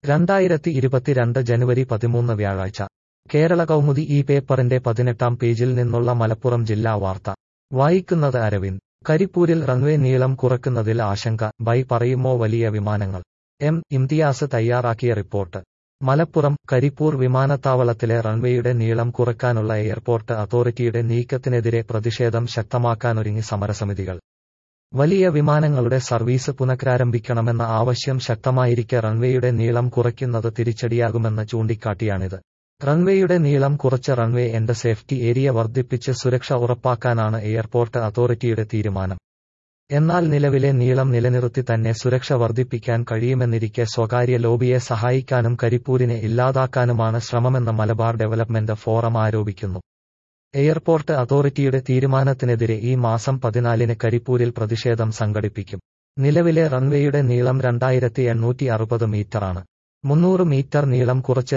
2022 ജനുവരി 13 വ്യാഴാഴ്ച കേരള കൗമുദി ഈ പേപ്പറിന്റെ 18-ാം പേജിൽ നിന്നുള്ള മലപ്പുറം ജില്ലാ വാർത്ത വായിക്കുന്നത് അരവിന്ദ്. കരിപ്പൂരിൽ റൺവേ നീളം കുറയ്ക്കുന്നതിൽ ആശങ്ക, ബൈ പറയുമോ വലിയ വിമാനങ്ങൾ. ഇംതിയാസ് തയ്യാറാക്കിയ റിപ്പോർട്ട്. മലപ്പുറം. കരിപ്പൂർ വിമാനത്താവളത്തിലെ റൺവേയുടെ നീളം കുറയ്ക്കാനുള്ള എയർപോർട്ട് അതോറിറ്റിയുടെ നീക്കത്തിനെതിരെ പ്രതിഷേധം ശക്തമാക്കാനൊരുങ്ങി സമരസമിതികൾ. വലിയ വിമാനങ്ങളുടെ സർവീസ് പുനഃരാരംഭിക്കണമെന്ന ആവശ്യം ശക്തമായിരിക്കെ റൺവേയുടെ നീളം കുറയ്ക്കുന്നത് തിരിച്ചടിയാകുമെന്ന് ചൂണ്ടിക്കാട്ടിയാണിത്. റൺവേയുടെ നീളം കുറച്ച് റൺവേ എൻഡ് സേഫ്റ്റി ഏരിയ വർദ്ധിപ്പിച്ച് സുരക്ഷ ഉറപ്പാക്കാനാണ് എയർപോർട്ട് അതോറിറ്റിയുടെ തീരുമാനം. എന്നാൽ നിലവിലെ നീളം നിലനിർത്തി തന്നെ സുരക്ഷ വർദ്ധിപ്പിക്കാൻ കഴിയുമെന്നിരിക്കെ സ്വകാര്യ ലോബിയെ സഹായിക്കാനും കരിപ്പൂരിനെ ഇല്ലാതാക്കാനുമാണ് ശ്രമമെന്ന് മലബാർ ഡെവലപ്മെന്റ് ഫോറം ആരോപിക്കുന്നു. എയർപോർട്ട് അതോറിറ്റിയുടെ തീരുമാനത്തിനെതിരെ ഈ മാസം 14-ന് കരിപ്പൂരിൽ പ്രതിഷേധം സംഘടിപ്പിക്കും. നിലവിലെ റൺവേയുടെ നീളം 2860 മീറ്ററാണ്. 300 മീറ്റർ നീളം കുറച്ച്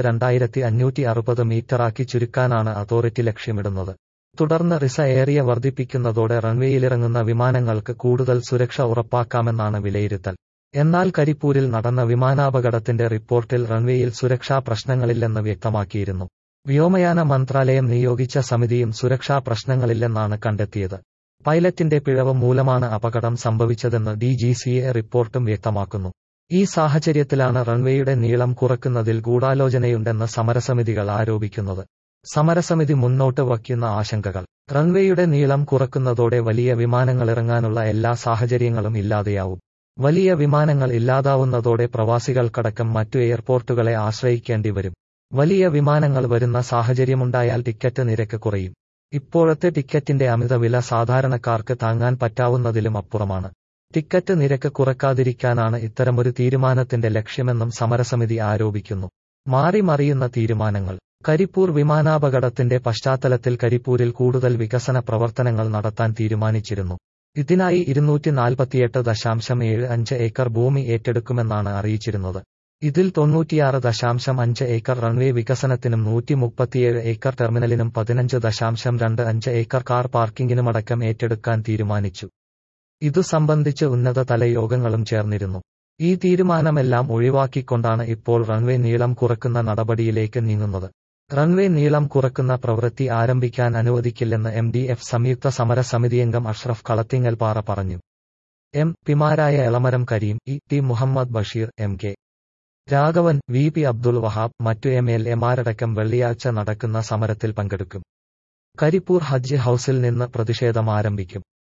2560 മീറ്ററാക്കി ചുരുക്കാനാണ് അതോറിറ്റി ലക്ഷ്യമിടുന്നത്. തുടർന്ന് റിസ ഏരിയ വർദ്ധിപ്പിക്കുന്നതോടെ റൺവേയിലിറങ്ങുന്ന വിമാനങ്ങൾക്ക് കൂടുതൽ സുരക്ഷ ഉറപ്പാക്കാമെന്നാണ് വിലയിരുത്തൽ. എന്നാൽ കരിപ്പൂരിൽ നടന്ന വിമാനാപകടത്തിന്റെ റിപ്പോർട്ടിൽ റൺവേയിൽ സുരക്ഷാ പ്രശ്നങ്ങളില്ലെന്ന് വ്യക്തമാക്കിയിരുന്നു. വ്യോമയാന മന്ത്രാലയം നിയോഗിച്ച സമിതിയും സുരക്ഷാ പ്രശ്നങ്ങളില്ലെന്നാണ് കണ്ടെത്തിയത്. പൈലറ്റിന്റെ പിഴവ് മൂലമാണ് അപകടം സംഭവിച്ചതെന്ന് DGCA റിപ്പോർട്ടും വ്യക്തമാക്കുന്നു. ഈ സാഹചര്യത്തിലാണ് റൺവേയുടെ നീളം കുറയ്ക്കുന്നതിൽ ഗൂഢാലോചനയുണ്ടെന്ന് സമരസമിതികൾ ആരോപിക്കുന്നത്. സമരസമിതി മുന്നോട്ട് വയ്ക്കുന്ന ആശങ്കകൾ. റൺവേയുടെ നീളം കുറയ്ക്കുന്നതോടെ വലിയ വിമാനങ്ങളിറങ്ങാനുള്ള എല്ലാ സാഹചര്യങ്ങളും ഇല്ലാതെയാവും. വലിയ വിമാനങ്ങൾ ഇല്ലാതാവുന്നതോടെ പ്രവാസികൾക്കടക്കം മറ്റു എയർപോർട്ടുകളെ ആശ്രയിക്കേണ്ടി വരും. വലിയ വിമാനങ്ങൾ വരുന്ന സാഹചര്യമുണ്ടായാൽ ടിക്കറ്റ് നിരക്ക് കുറയും. ഇപ്പോഴത്തെ ടിക്കറ്റിന്റെ അമിത വില സാധാരണക്കാർക്ക് താങ്ങാൻ പറ്റാവുന്നതിലും അപ്പുറമാണ്. ടിക്കറ്റ് നിരക്ക് കുറയ്ക്കാതിരിക്കാനാണ് ഇത്തരമൊരു തീരുമാനത്തിന്റെ ലക്ഷ്യമെന്നും സമരസമിതി ആരോപിക്കുന്നു. മാറി മറിയുന്ന തീരുമാനങ്ങൾ. കരിപ്പൂർ വിമാനാപകടത്തിന്റെ പശ്ചാത്തലത്തിൽ കരിപ്പൂരിൽ കൂടുതൽ വികസന പ്രവർത്തനങ്ങൾ നടത്താൻ തീരുമാനിച്ചിരുന്നു. ഇതിനായി 248.75 ഏക്കർ ഭൂമി ഏറ്റെടുക്കുമെന്നാണ് അറിയിച്ചിരുന്നത്. ഇതിൽ 96.5 ഏക്കർ റൺവേ വികസനത്തിനും 137 ഏക്കർ ടെർമിനലിനും 15.25 ഏക്കർ കാർ പാർക്കിംഗിനുമടക്കം ഏറ്റെടുക്കാൻ തീരുമാനിച്ചു. ഇതു സംബന്ധിച്ച് ഉന്നതതല യോഗങ്ങളും ചേർന്നിരുന്നു. ഈ തീരുമാനമെല്ലാം ഒഴിവാക്കിക്കൊണ്ടാണ് ഇപ്പോൾ റൺവേ നീളം കുറയ്ക്കുന്ന നടപടിയിലേക്ക് നീങ്ങുന്നത്. റൺവേ നീളം കുറയ്ക്കുന്ന പ്രവൃത്തി ആരംഭിക്കാൻ അനുവദിക്കില്ലെന്ന് MDF സംയുക്ത സമര സമിതിയംഗം അഷ്റഫ് കളത്തിങ്ങൽപ്പാറ പറഞ്ഞു. പിമാരായ Elamaram Kareem, T Muhammad Basheer, MK Raghavan, VP Abdul Wahab, മറ്റു MLA-മാരടക്കം വെള്ളിയാഴ്ച നടക്കുന്ന സമരത്തിൽ പങ്കെടുക്കും. കരിപ്പൂർ ഹജ്ജ് ഹൌസിൽ നിന്ന് പ്രതിഷേധം ആരംഭിക്കും.